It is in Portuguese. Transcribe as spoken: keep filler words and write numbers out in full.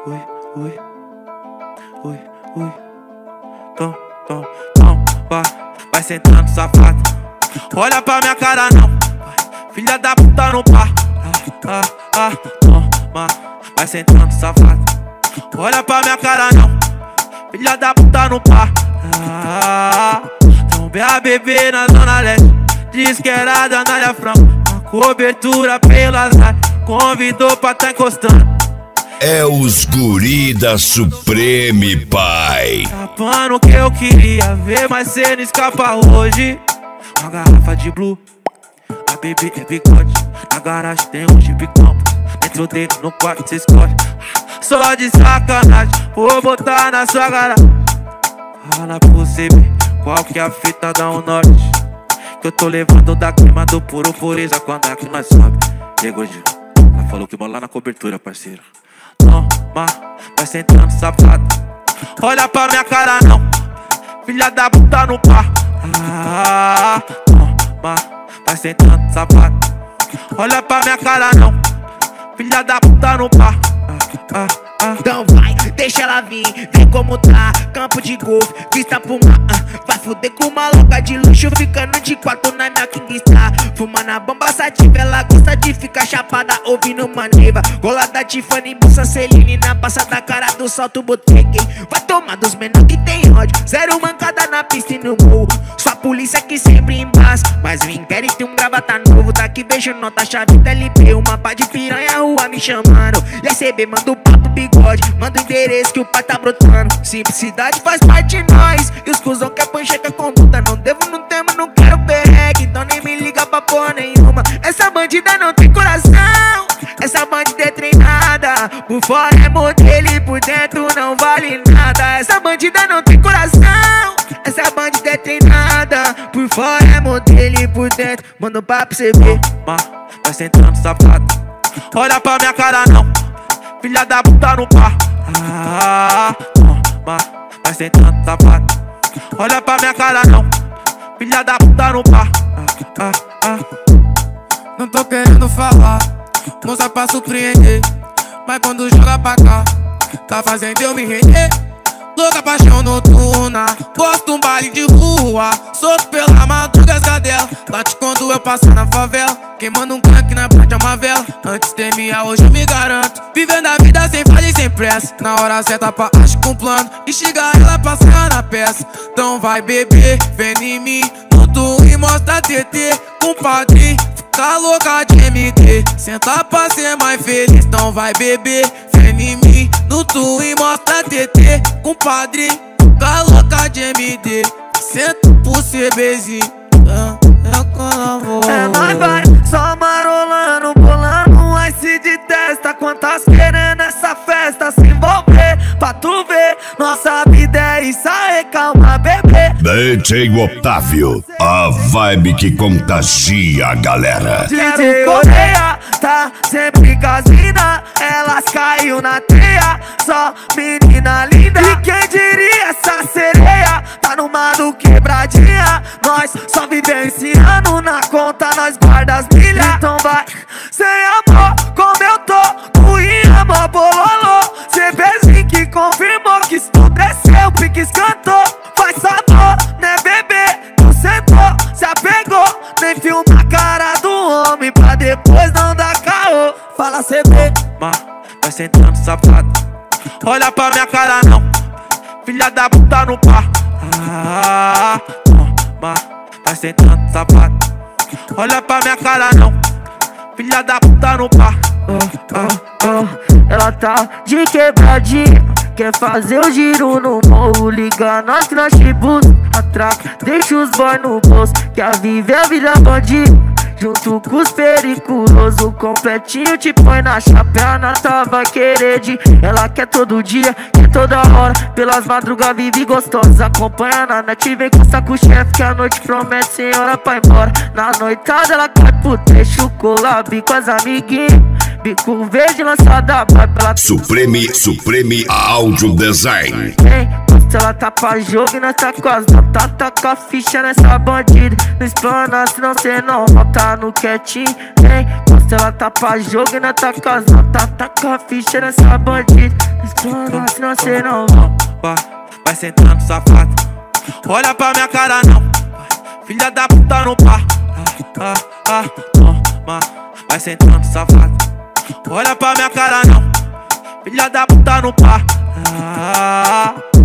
ui, ui, ui, ui. Tom, tom, tom, vai, vai sentando safado. Olha pra minha cara não, filha da puta não pá. Ah, ah, ah, toma, vai sentando safado. Olha pra minha cara não, filha da puta não pá. Ah, tombe a bebê na zona leste, diz que era da Anália Franco. A cobertura pelas áreas, convidou pra tá encostando. É os guri da Supreme, pai. Tapando que eu queria ver, mas cê não escapa hoje. Uma garrafa de blue, a bebê é bigode. Na garagem tem um Jeep Campos, dentro dele no quarto cê escolhe. Só de sacanagem, vou botar na sua garagem. Fala pra você ver qual que é a fita da um norte, que eu tô levando da clima do puro pureza quando é que nós sobe. Chegou de ela falou que bola lá na cobertura, parceiro. Toma, vai sentando safado. Olha pra minha cara não, filha da puta no pá. Ah, toma, vai sentando safado. Olha pra minha cara não, filha da puta no pá. Ah, ah, ah. Então vai, deixa ela vir, vê como tá. Campo de golfe, vista pro mar. uh, Vai fuder com uma louca de luxo, ficando de quatro na minha Kingstar. Fuma na bomba sativa, ela gosta de ficar chapada ouvindo Maneva. Golada Tiffany, bolsa Celine, na passa da cara do salto botequim. Vai tomar dos menor que tem ódio, zero mancada na pista e no morro. Sua polícia que sempre embaça, mas o Império tem um gravata novo. Daqui vejo nota, chave da L P, uma pá de piranha, rua me chamando. E S B manda o papo bigode, manda o endereço que o pai tá brotando. Simplicidade faz parte de nós, e os cuzão quer pancheca conduta. Não devo, não temo, não quero perregue, então nem me liga pra porra nenhuma. Essa bandida não tem coração, essa bandida é treinada. Por fora é modelo e por dentro não vale nada. Essa bandida não tem coração, essa bandida é treinada. Por fora é modelo e por dentro manda um papo pra você ver. Toma, vai sentando safado. Olha pra minha cara não, filha da puta no pá. Ah, toma, vai sentando safado. Olha pra minha cara não, filha da puta no pá. Ah, ah, ah. Não tô querendo falar, moça pra surpreender, mas quando joga pra cá, tá fazendo eu me render. Louca paixão noturna, gosto um baile de rua, solto pela madruga as cadela, bate quando eu passo na favela, queimando um crack na parte é uma vela. Antes temia, hoje eu me garanto, vivendo a vida sem falha e sem pressa. Na hora certa pra acho com plano, e chegar ela passar na peça. Então vai beber, vem em mim, no tu e mostra T T, compadre. Fica louca de M D, senta pra ser mais feliz. Então vai beber, vem em mim, no tu e mostra T T, compadre. Fica louca de M D, senta pro CBzinho. É nóis, vai, só marolando, bolando um ice de testa. Quantas querendo essa festa se envolver, pra tu ver, nossa vida é isso aí, calma, bebê. D J Otávio, a vibe que contagia a galera. D J Coreia, tá sempre com as mina, elas caiu na teia, só menina linda. E quem diria essa sereia, tá numa do quebradinha. Nós só vivenciando na conta, nós guarda as milhas. Então vai, sem amor, como eu tô, com amor, bololô. CBzinho que confirmou que se tu desceu, pique escantou. Faz sabor, né bebê, tu sentou, se apegou. Nem filma a cara do homem pra depois não dar caô. Fala C B, toma, vai sentando safado. Olha pra minha cara não, filha da puta no pá. Ah, toma, vai sentando safado. Olha pra minha cara não, filha da puta no pá. oh, oh, oh. Ela tá de quebradinha, quer fazer o giro no morro. Liga nós que nós tribos, atraca, deixa os boy no bolso. Quer viver a vida bandida, junto com os periculosos. Completinho te põe na chapa, a nata vai querer de. Ela quer todo dia, quer toda hora, pelas madrugas vive gostosa. Acompanha na net, vem conversar com o chefe, que a noite promete sem hora pra ir embora. Na noitada ela cai pro trecho, collab com as amiguinhas, bico verde lançada vai pela Supreme, Supreme Audio Design. Vem, Encosta, ela tá pra jogo e nós tá com as notas. Taca a ficha nessa bandida. Não explana, senão cê não volta no quietinho, hein? Encosta, ela tá pra jogo e nós tá com as notas. Taca a ficha nessa bandida. Não explana, senão cê não volta. Vai, vai sentando, safado. Olha pra minha cara não, filha da puta no par. Ah, ah, ah, toma. Vai sentando, safado. Olha pra minha cara não, filha da puta no par. Ah,